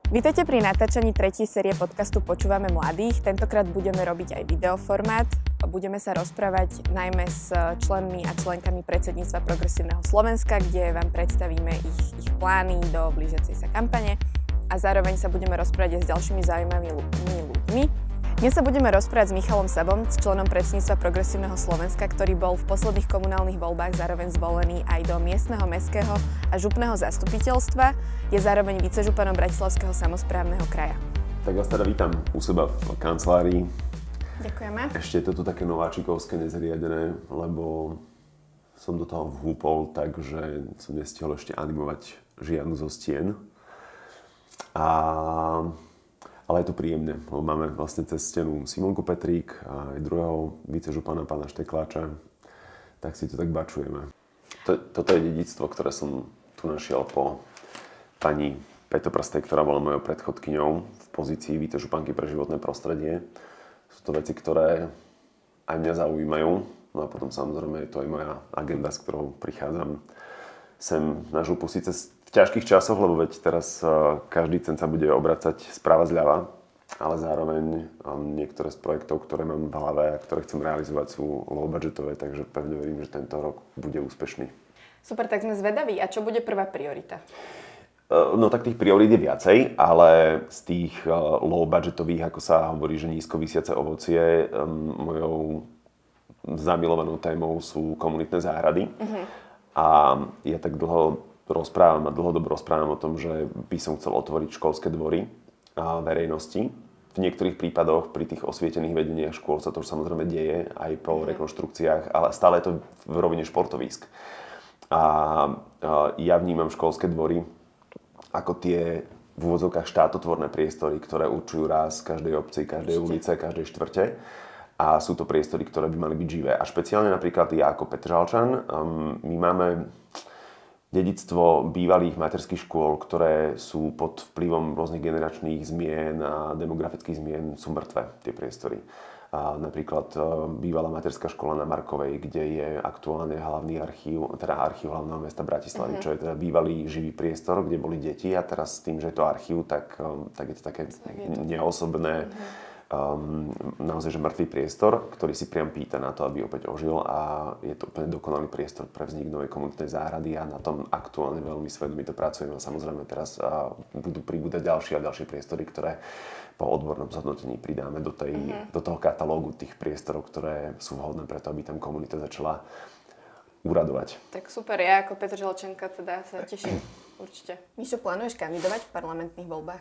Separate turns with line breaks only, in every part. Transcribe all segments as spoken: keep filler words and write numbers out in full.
Vítajte pri natáčaní tretej série podcastu Počúvame mladých. Tentokrát budeme robiť aj videoformát. Budeme sa rozprávať najmä s členmi a členkami predsedníctva Progresívneho Slovenska, kde vám predstavíme ich, ich plány do blížiacej sa kampane a zároveň sa budeme rozprávať aj s ďalšími zaujímavými ľuďmi. Dnes sa budeme rozprávať s Michalom Sebom, s členom predsedníctva Progresívneho Slovenska, ktorý bol v posledných komunálnych voľbách zároveň zvolený aj do miestneho, mestského a župného zastupiteľstva. Je zároveň vicežupanom Bratislavského samosprávneho kraja.
Tak vás teda vítam u seba v kancelárii.
Ďakujeme.
Ešte je to tu také nováčikovské, nezriadené, lebo som do toho vhúpol, takže som nestihol ešte animovať žiadnu zo stien. A... Ale je to príjemné, lebo máme vlastne cez stenu Simonku Petrík a aj druhého vicežupana pána Štekláča, tak si to tak bačujeme. To, toto je dedičstvo, ktoré som tu našiel po pani Pätoprstej, ktorá bola mojou predchodkyňou v pozícii vicežupanky pre životné prostredie. Sú to veci, ktoré aj mňa zaujímajú, no a potom samozrejme je to aj moja agenda, s ktorou prichádzam sem na župu, síce v ťažkých časoch, lebo veď teraz každý cent sa bude obracať správa zľava, ale zároveň niektoré z projektov, ktoré mám v hlave a ktoré chcem realizovať, sú low budgetové, takže pevne verím, že tento rok bude úspešný.
Super, tak sme zvedaví. A čo bude prvá priorita?
No tak tých priorít je viacej, ale z tých low budgetových, ako sa hovorí, že nízko visiace ovocie, mojou zamilovanou témou sú komunitné záhrady. Uh-huh. A ja tak dlho rozprávam a dlhodobo rozprávam o tom, že by som chcel otvoriť školské dvory a verejnosti. V niektorých prípadoch pri tých osvietených vedeniach škôl sa to už samozrejme deje aj po rekonštrukciách, ale stále je to v rovine športovísk. A ja vnímam školské dvory ako tie v úvodzovkách štátotvorné priestory, ktoré určujú ráz každej obci, každej ulice, každej štvrte. A sú to priestory, ktoré by mali byť živé. A špeciálne napríklad ja ako Petržalčan, um, my máme dedičstvo bývalých materských škôl, ktoré sú pod vplyvom rôznych generačných zmien a demografických zmien, sú mŕtve tie priestory. A napríklad uh, bývalá materská škola na Markovej, kde je aktuálne hlavný archív, teda archív hlavného mesta Bratislavy, mm-hmm. čo je teda bývalý živý priestor, kde boli deti a teraz s tým, že je to archív, tak, um, tak je to také neosobné. Mm-hmm. Um, naozaj, že mŕtvý priestor, ktorý si priam pýta na to, aby opäť ožil a je to úplne dokonalý priestor pre vznik novej komunitnej záhrady a na tom aktuálne veľmi svedomito pracujeme a samozrejme teraz uh, budú pribúdať ďalšie a ďalšie priestory, ktoré po odbornom zhodnotení pridáme do, tej, mm-hmm. do toho katalógu tých priestorov, ktoré sú vhodné preto, aby tam komunita začala uradovať.
Tak super, ja ako Petržalčanka teda sa teším určite. Mišo, plánuješ kandidovať v parlamentných voľbách?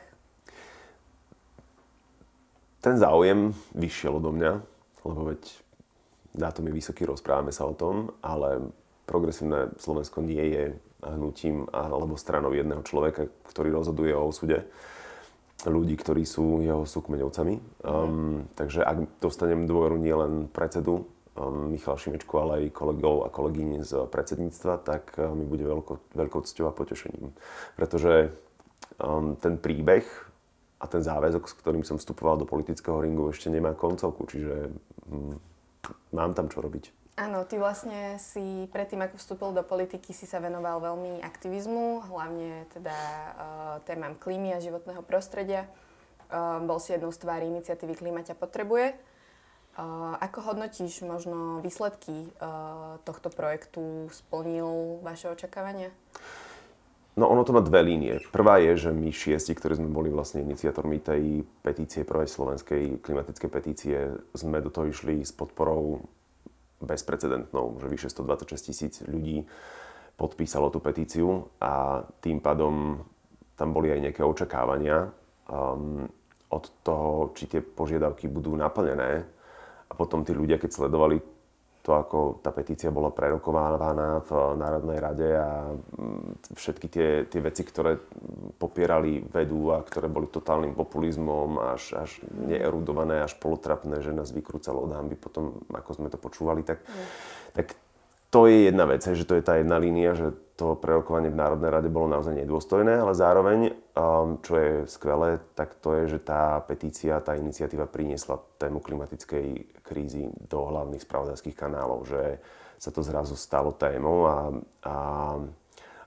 Ten záujem vyšiel odo mňa, lebo veď dátum je vysoký, rozprávame sa o tom, ale Progresívne Slovensko nie je hnutím alebo stranou jedného človeka, ktorý rozhoduje o osude ľudí, ktorí sú jeho súkmeňovcami. Um, takže ak dostanem dôveru nielen predsedu um, Michala Šimečku, ale aj kolegov a kolegyň z predsedníctva, tak uh, mi bude veľko, veľkou cťou a potešením. Pretože um, ten príbeh a ten záväzok, s ktorým som vstupoval do politického ringu, ešte nemá koncovku, čiže hm, mám tam čo robiť.
Áno, ty vlastne si predtým, ako vstúpil do politiky, si sa venoval veľmi aktivizmu, hlavne teda uh, témam klímy a životného prostredia. Uh, bol si jednou z tvári iniciatívy Klíma ťa potrebuje. Uh, ako hodnotíš možno výsledky uh, tohto projektu? Splnil vaše očakávania?
No ono to má dve línie. Prvá je, že my šiesti, ktorí sme boli vlastne iniciátormi tej petície, prvej slovenskej klimatickej petície, sme do toho išli s podporou bezprecedentnou, že vyše stodvadsaťšesť tisíc ľudí podpísalo tú petíciu a tým pádom tam boli aj nejaké očakávania um, od toho, či tie požiadavky budú naplnené. A potom tí ľudia, keď sledovali to, ako tá petícia bola prerokovaná v Národnej rade a všetky tie, tie veci, ktoré popierali vedu a ktoré boli totálnym populizmom, až, až neerudované, až polotrapné, že nás vykrúcalo od hanby potom, ako sme to počúvali, tak, mm. tak to je jedna vec, že to je tá jedna línia, že to prerokovanie v Národnej rade bolo naozaj nedôstojné, ale zároveň, um, čo je skvelé, tak to je, že tá petícia, tá iniciatíva priniesla tému klimatickej krízy do hlavných spravodajských kanálov, že sa to zrazu stalo témou a, a, a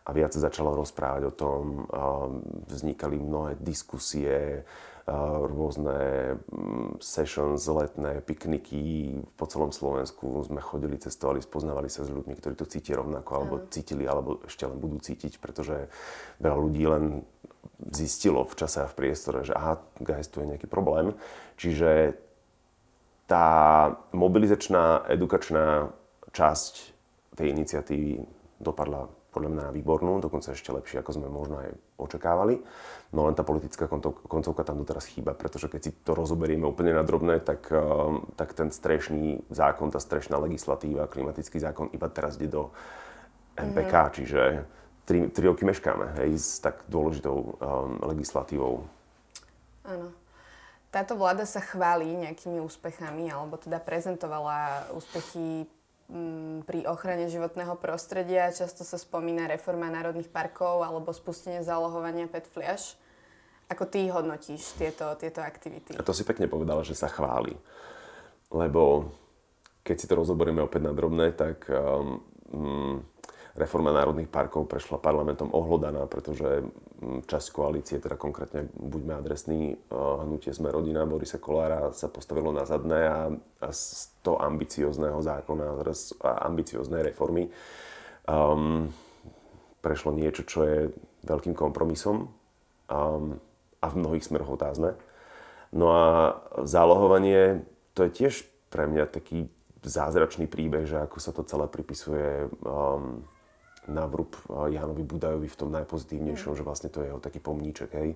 a viac sa začalo rozprávať o tom, vznikali mnohé diskusie, rôzne sessions, letné pikniky po celom Slovensku. Sme chodili, cestovali, spoznávali sa s ľuďmi, ktorí to cítia rovnako, alebo mm. cítili, alebo ešte len budú cítiť, pretože veľa ľudí len zistilo v čase a v priestore, že aha, guys, tu je nejaký problém. Čiže tá mobilizačná, edukačná časť tej iniciatívy dopadla podľa mňa výbornú, dokonca ešte lepšie, ako sme možno aj očakávali. No len tá politická koncovka tam doteraz chýba, pretože keď si to rozoberieme úplne na drobné, tak, tak ten strešný zákon, tá strešná legislatíva, klimatický zákon iba teraz ide do em pé ká, mm-hmm. čiže tri, tri roky meškáme, hej, s tak dôležitou um, legislatívou.
Áno. Táto vláda sa chválí nejakými úspechami, alebo teda prezentovala úspechy pri ochrane životného prostredia. Často sa spomína reforma národných parkov alebo spustenie zálohovania pé é té fliaš. Ako ty hodnotíš tieto, tieto aktivity?
A to si pekne povedala, že sa chváli. Lebo keď si to rozoberieme opäť na drobné, tak um, reforma národných parkov prešla parlamentom ohlodaná, pretože časť koalície, teda konkrétne buďme adresní, hnutie Sme rodina Borisa Kollára sa postavilo na zadné a, a z toho ambiciozného zákona a ambicioznej reformy um, prešlo niečo, čo je veľkým kompromisom um, a v mnohých smeroch otázne. No a zálohovanie, to je tiež pre mňa taký zázračný príbeh, že ako sa to celé pripisuje um, na vrúb Jánovi Budajovi v tom najpozitívnejšom, mm. že vlastne to je jeho taký pomníček, hej.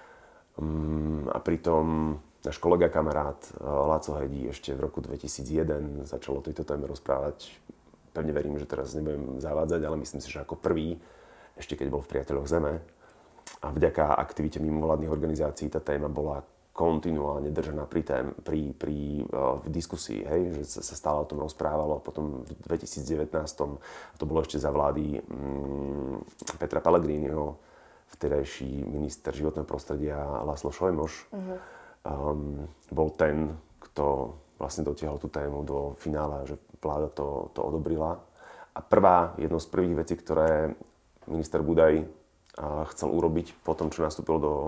Um, a pritom náš kolega, kamarát Láco Hedí ešte v roku dvetisícjeden začal o tejto téme rozprávať. Pevne verím, že teraz nebudem zavádzať, ale myslím si, že ako prvý, ešte keď bol v Priateľoch Zeme, a vďaka aktivite mimovládnych organizácií tá téma bola kontinuálne držaná pri, tém, pri, pri uh, v diskusii, hej, že sa, sa stále o tom rozprávalo. Potom v dvetisícdevätnásť, to bolo ešte za vlády um, Petra Pellegriniho, vtedajší minister životného prostredia László Sojmoš, uh-huh. um, bol ten, kto vlastne dotiahol tú tému do finále, že vláda to, to odobrila. A prvá, jedno z prvých vecí, ktoré minister Budaj uh, chcel urobiť po tom, čo nastúpil do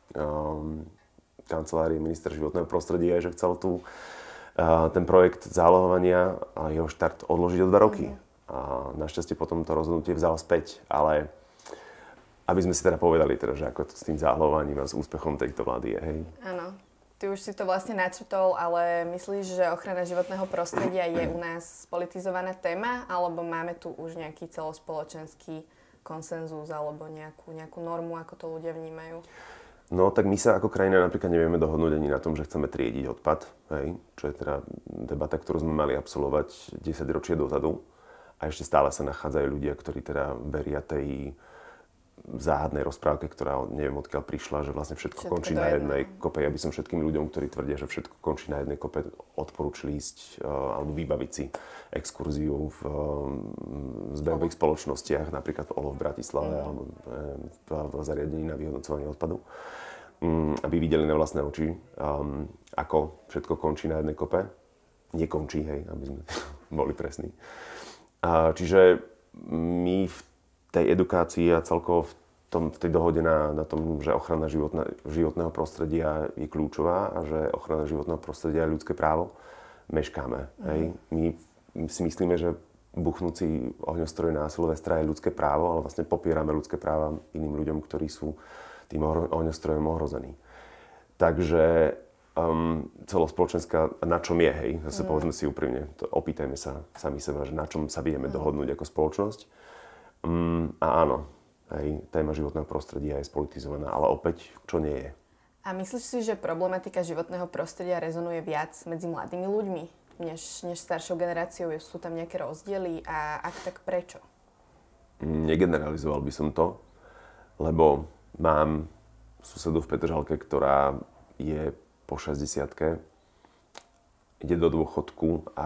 um, kancelárie ministra životného prostredia, že chcel tu uh, ten projekt zálohovania a jeho štart odložiť o dva roky. Mm-hmm. A našťastie potom to rozhodnutie vzal späť, ale aby sme si teda povedali, teda, že ako to s tým zálohovaním a s úspechom tejto vlády je, hej?
Áno. Ty už si to vlastne načrtol, ale myslíš, že ochrana životného prostredia je u nás politizovaná téma, alebo máme tu už nejaký celospoločenský konsenzus alebo nejakú, nejakú normu, ako to ľudia vnímajú?
No, tak my sa ako krajina napríklad nevieme dohodnúť ani na tom, že chceme triediť odpad, hej, čo je teda debata, ktorú sme mali absolvovať desaťročie dozadu. A ešte stále sa nachádzajú ľudia, ktorí teda veria tej záhadnej rozprávke, ktorá neviem odkiaľ prišla, že vlastne všetko, všetko končí na jednej kope. Ja by som všetkým ľuďom, ktorí tvrdia, že všetko končí na jednej kope, odporúčili ísť uh, alebo vybaviť si exkurziu v um, zbehových spoločnostiach, napríklad v O L O v Bratislave mm. alebo um, v, v zariadení na vyhodnocovanie odpadu, um, aby videli na vlastné oči, um, ako všetko končí na jednej kope. Nekončí, hej, aby sme boli presní. Uh, čiže my v tej edukácii a celkovo v, tom, v tej dohode na, na tom, že ochrana životná, životného prostredia je kľúčová a že ochrana životného prostredia je ľudské právo, meškáme. Mm. Hej. My si myslíme, že buchnúci ohňostroje na Silvestra je ľudské právo, ale vlastne popierame ľudské práva iným ľuďom, ktorí sú tým ohňostrojom ohrození. Takže um, celospoločenská, na čom je, hej, zase mm. povedzme si úprimne, to opýtajme sa sami seba, že na čom sa vieme mm. dohodnúť ako spoločnosť. Um, a áno, hej, téma životného prostredia je spolitizovaná, ale opäť, čo nie je.
A myslíš si, že problematika životného prostredia rezonuje viac medzi mladými ľuďmi, než, než staršou generáciou? Sú tam nejaké rozdiely a ak tak prečo?
Negeneralizoval by som to, lebo mám susedu v Petržalke, ktorá je po šesťdesiatke, ide do dôchodku a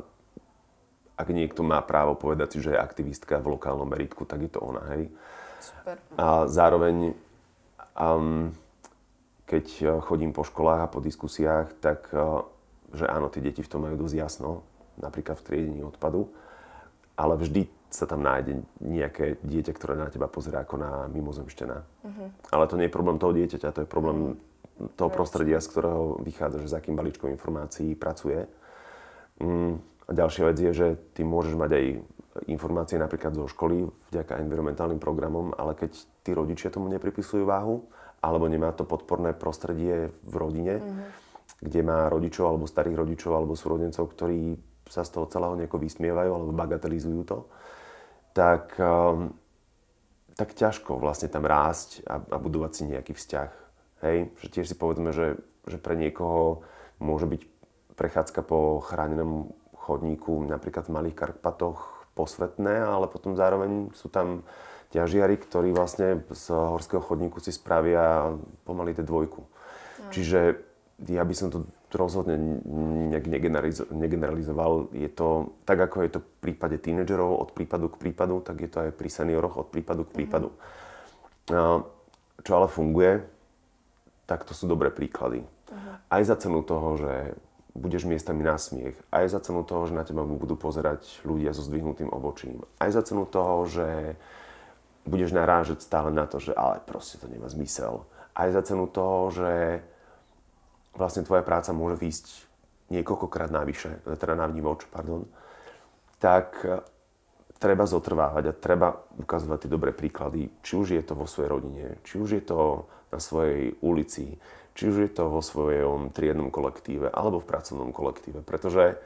ak niekto má právo povedať si, že je aktivistka v lokálnom meritku, tak je to ona, hej.
Super.
A zároveň, um, keď chodím po školách a po diskusiách, tak, uh, že áno, tie deti v tom majú dosť jasno, napríklad v triedení odpadu, ale vždy sa tam nájde nejaké dieťa, ktoré na teba pozerá ako na mimozemšťana. Uh-huh. Ale to nie je problém toho dieťaťa, to je problém uh-huh. toho prostredia, z ktorého vychádza, že za akým balíčkom informácií pracuje. Mm, a ďalšia vec je, že ty môžeš mať aj informácie napríklad zo školy vďaka environmentálnym programom, ale keď tí rodičia tomu nepripisujú váhu, alebo nemá to podporné prostredie v rodine, uh-huh. kde má rodičov alebo starých rodičov alebo súrodencov, ktorí sa z toho celého nejako vysmievajú alebo bagatelizujú to, tak, um, tak ťažko vlastne tam rásť a, a budovať si nejaký vzťah. Hej? Že tiež si povedzme, že, že pre niekoho môže byť prechádzka po chránenom chodníku napríklad v Malých Karpatoch posvetné, ale potom zároveň sú tam ťažiari, ktorí vlastne z horského chodníku si spravia pomaly té dvojku. No. Čiže ja by som to rozhodne nejak negeneralizoval. Je to tak, ako je to v prípade tínedžerov od prípadu k prípadu, tak je to aj pri senioroch od prípadu k prípadu. Uh-huh. Čo ale funguje, tak to sú dobré príklady. Uh-huh. Aj za cenu toho, že budeš miestami na smiech, aj za cenu toho, že na teba budú pozerať ľudia so zdvihnutým obočím, aj za cenu toho, že budeš narážať stále na to, že ale proste to nemá zmysel. Aj za cenu toho, že vlastne tvoja práca môže výjsť niekoľkokrát navyše, teda na vnívoč, pardon, tak treba zotrvávať a treba ukazovať tie dobré príklady, či už je to vo svojej rodine, či už je to na svojej ulici, či už je to vo svojom triednom kolektíve alebo v pracovnom kolektíve, pretože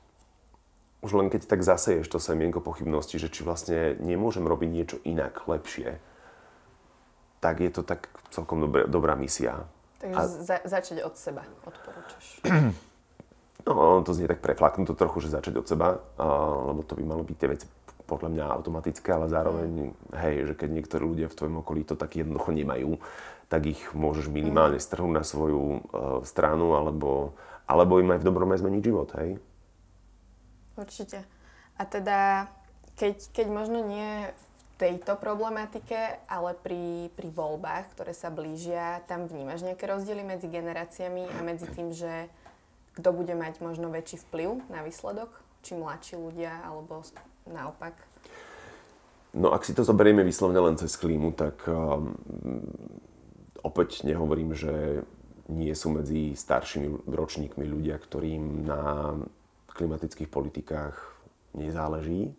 už len keď tak zaseješ to semienko pochybnosti, že či vlastne nemôžem robiť niečo inak, lepšie, tak je to tak celkom dobré, dobrá misia.
Takže a... za- začať od seba, odporúčaš.
No, to znie tak preflaknuto trochu, že začať od seba, uh, lebo to by malo byť tie veci podľa mňa automatické, ale zároveň, mm. hej, že keď niektorí ľudia v tvojom okolí to tak jednoducho nemajú, tak ich môžeš minimálne mm. strhnúť na svoju uh, stranu, alebo, alebo im aj v dobrom aj zmeniť život, hej?
Určite. A teda, keď, keď možno nie tejto problematike, ale pri, pri voľbách, ktoré sa blížia, tam vnímaš nejaké rozdiely medzi generáciami a medzi tým, že kto bude mať možno väčší vplyv na výsledok? Či mladší ľudia, alebo naopak?
No, ak si to zoberieme vyslovene len cez klímu, tak um, opäť nehovorím, že nie sú medzi staršími ročníkmi ľudia, ktorým na klimatických politikách nezáleží.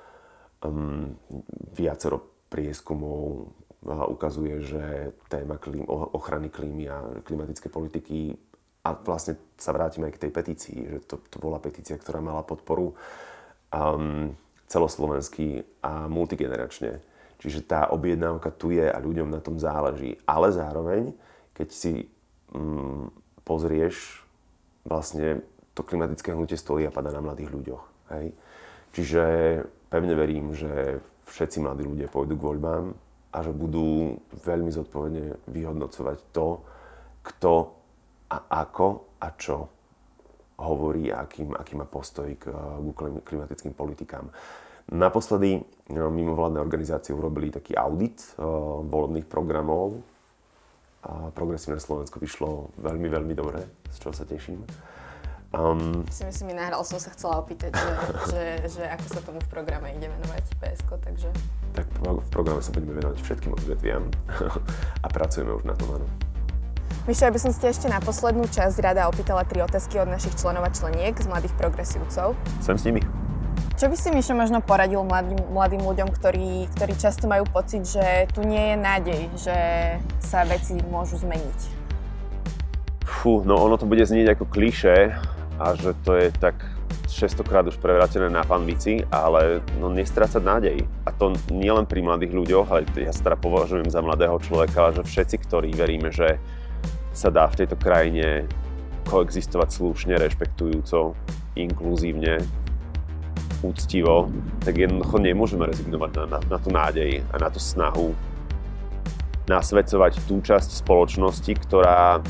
Um, viacero prieskumov ukazuje, že téma klím, ochrany klímy a klimatické politiky, a vlastne sa vrátime aj k tej petícii, že to, to bola petícia, ktorá mala podporu um, celoslovenský a multigeneračne. Čiže tá objednávka tu je a ľuďom na tom záleží. Ale zároveň, keď si um, pozrieš, vlastne to klimatické hnutie stojí a padá na mladých ľuďoch. Hej? Čiže pevne verím, že všetci mladí ľudia pôjdu k voľbám a že budú veľmi zodpovedne vyhodnocovať to, kto a ako a čo hovorí a aký, aký má postoj k, k klimatickým politikám. Naposledy mimovládne organizácie urobili taký audit uh, volebných programov a Progresívne Slovensko vyšlo veľmi, veľmi dobre, z čoho sa teším. Um,
si myslím, nahral som sa chcela opýtať, že, že, že ako sa tomu v programe ide venovať pé es ká, takže...
Tak v programe sa budeme venovať všetkým odvetviam a pracujeme už na tom, áno.
Mišo, ja by som si ešte na poslednú časť rada opýtala tri otázky od našich členov a členiek z Mladých progresívcov.
Sem s nimi.
Čo by si, Mišo, možno poradil mladým, mladým ľuďom, ktorí, ktorí často majú pocit, že tu nie je nádej, že sa veci môžu zmeniť?
Fú, no ono to bude znieť ako klišé a že to je tak šesťstokrát už prevrátené na pánvici, ale no nestrácať nádej. A to nie len pri mladých ľuďoch, ale ja sa teda považujem za mladého človeka, ale že všetci, ktorí veríme, že sa dá v tejto krajine koexistovať slušne, rešpektujúco, inkluzívne, úctivo, tak jednoducho nemôžeme rezignovať na, na, na tú nádej a na tú snahu nasvedcovať tú časť spoločnosti, ktorá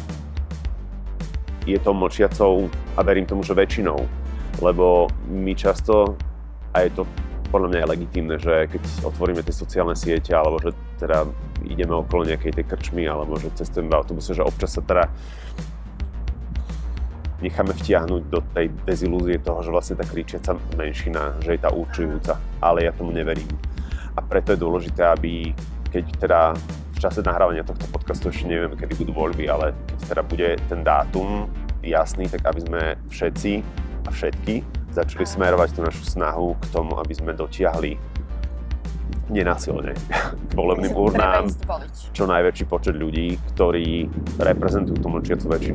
je to mlčiacou a verím tomu, že väčšinou. Lebo my často, a je to podľa mňa je legitímne, že keď otvoríme tie sociálne siete, alebo že teda ideme okolo nejakej tej krčmy, alebo že cestujeme v autobuse, že občas sa teda necháme vtiahnuť do tej dezilúzie toho, že vlastne tá kričiaca menšina, že je tá určujúca. Ale ja tomu neverím. A preto je dôležité, aby keď teda v čase nahrávania tohto podcastu ešte neviem, kedy budú voľby, ale keď teda bude ten dátum jasný, tak aby sme všetci a všetky začali smerovať tú našu snahu k tomu, aby sme dotiahli nenásilne k volebným urnám čo najväčší počet ľudí, ktorí reprezentujú tú mlčiacu väčšinu.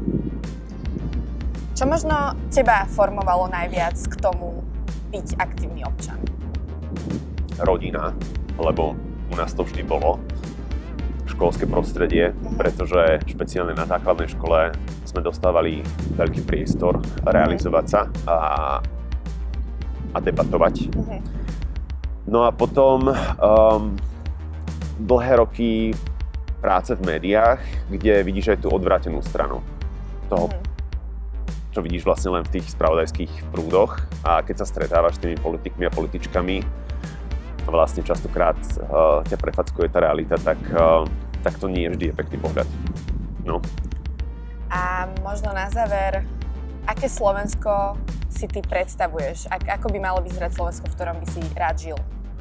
Čo možno teba formovalo najviac k tomu byť aktívny občan?
Rodina, lebo u nás to vždy bolo. Školské prostredie, pretože špeciálne na základnej škole sme dostávali veľký priestor realizovať sa a, a debatovať. Mm-hmm. No a potom um, dlhé roky práce v médiách, kde vidíš aj tú odvrátenú stranu toho, mm-hmm. čo vidíš vlastne len v tých spravodajských prúdoch. A keď sa stretávaš s tými politikmi a političkami, vlastne častokrát uh, ťa prefackuje tá realita, tak, uh, tak to nie je vždy pekný pohľad. No.
A možno na záver, aké Slovensko si ty predstavuješ? Ak, ako by malo vyzerať Slovensko, v ktorom by si rád žil?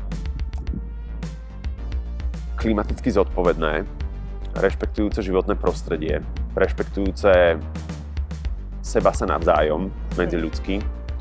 Klimaticky zodpovedné, rešpektujúce životné prostredie, rešpektujúce seba sa navzájom, medziľudský.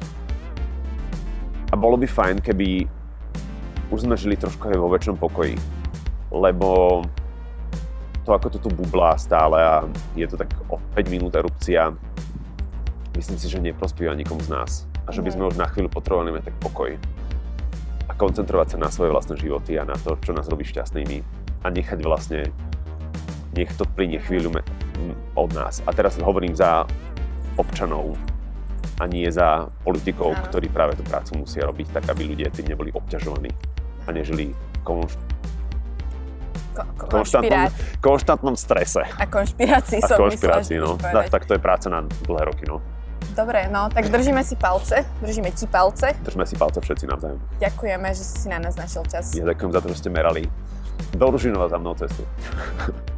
A bolo by fajn, keby už sme žili trošku aj vo väčšom pokoji, lebo to, ako to tu bublá stále a je to tak o päť minút erupcia, myslím si, že neprospieva nikomu z nás. A že by sme už na chvíľu potrebovali mať tak pokoj. A koncentrovať sa na svoje vlastné životy a na to, čo nás robí šťastnými. A nechať vlastne, nech to plynie chvíľu od nás. A teraz hovorím za občanov a nie za politikov, Áno. ktorí práve tú prácu musia robiť tak, aby ľudia tým neboli obťažovaní a nežili konš...
Ko- ko-
konštantnom, konštantnom strese.
A konšpirácii som
konšpirácii, no. Tak, tak to je práca na dlhé roky, no.
Dobre, no, tak držíme si palce, držíme ti palce.
Držíme si palce všetci navzájom.
Ďakujeme, že si na nás našiel čas.
Ja ďakujem za to, že ste merali do Ružinova za mnou cestu.